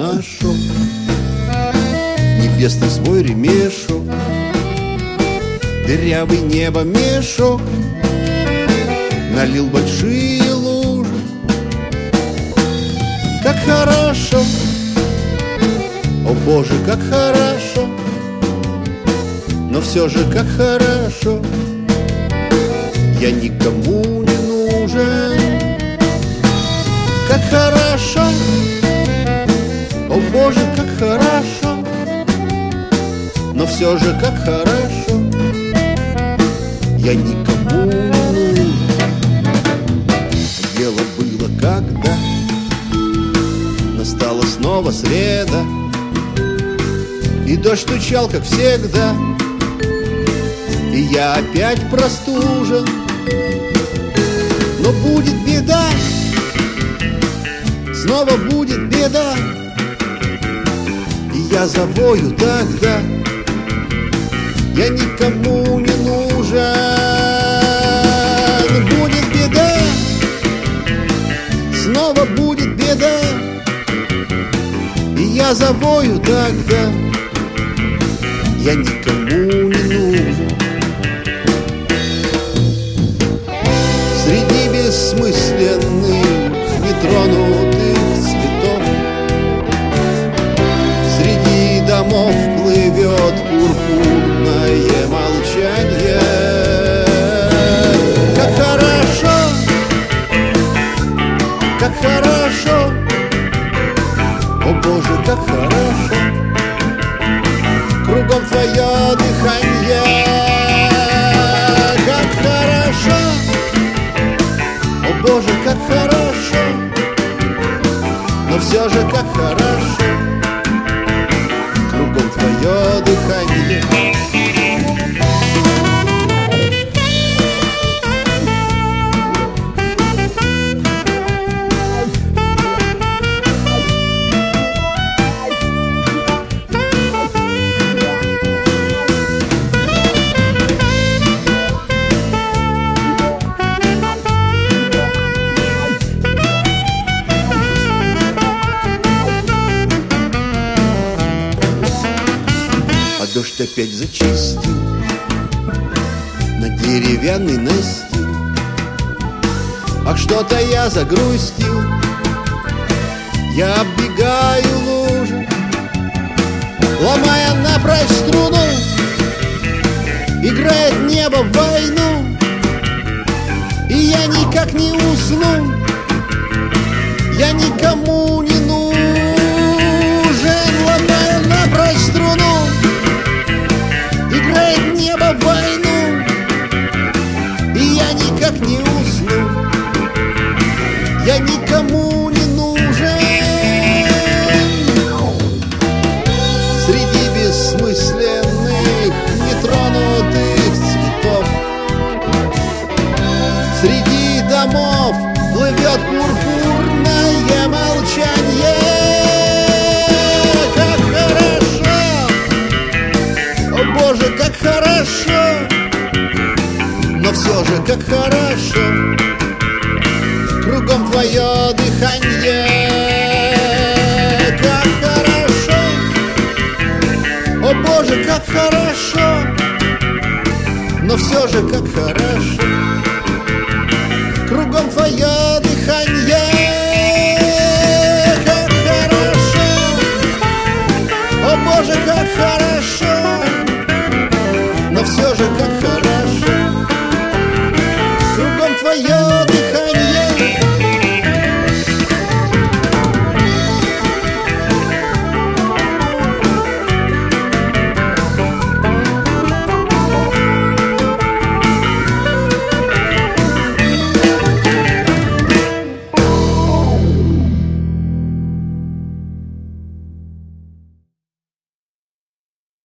нашел небесный свой ремешок, дырявый небо мешок, налил большие лужи. Как хорошо, о Боже, как хорошо, но все же как хорошо, я никому не нужен. Как хорошо, о Боже, как хорошо, но все же как хорошо, я никому не нужен. Дело было когда настала снова среда, и дождь стучал, как всегда, и я опять простужен. Но будет беда, снова будет беда, и я завою тогда, я никому не нужен. Будет беда, снова будет беда, и я завою тогда, я никому не нужен. Среди бессмысленных, нетронутых цветов, среди домов плывет пурпурное молчание. Как хорошо, как хорошо, о Боже, как хорошо, кругом твое дыхание. Как хорошо, о Боже, как хорошо, но все же как хорошо, кругом твое дыхание. Дождь опять зачистил на деревянный настил. Ах, что-то я загрустил, я оббегаю лужи, ломая напрочь струну, играет небо в войну, и я никак не усну, я никому не нужен. Ломая напрочь струну, играет небо в войну, и я никак не усну, я никому не нужен. Среди бессмысленных, нетронутых цветов, среди домов плывет пурпурное молчание. Как хорошо, о Боже, как хорошо, но все же как хорошо, кругом твое дыхание. Как хорошо, о Боже, как хорошо, но все же как хорошо, кругом твое дыхание. Как хорошо, о Боже, как хорошо,